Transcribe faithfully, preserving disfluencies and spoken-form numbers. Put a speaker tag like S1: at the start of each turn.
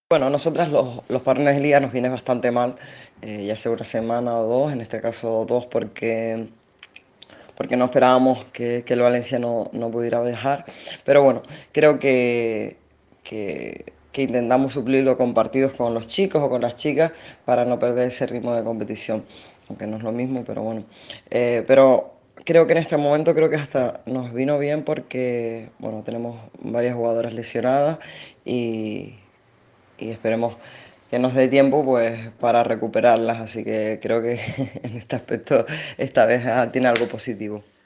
S1: Bueno, nosotras los, los partners de liga nos viene bastante mal, eh, ya sea una semana o dos, en este caso dos porque, porque no esperábamos que, que el Valencia no, no pudiera viajar, pero bueno, creo que, que, que intentamos suplirlo con partidos con los chicos o con las chicas para no perder ese ritmo de competición, aunque no es lo mismo, pero bueno. Eh, pero creo que en este momento creo que hasta nos vino bien porque, bueno, tenemos varias jugadoras lesionadas y y esperemos que nos dé tiempo pues para recuperarlas, así que creo que en este aspecto esta vez ah, tiene algo positivo.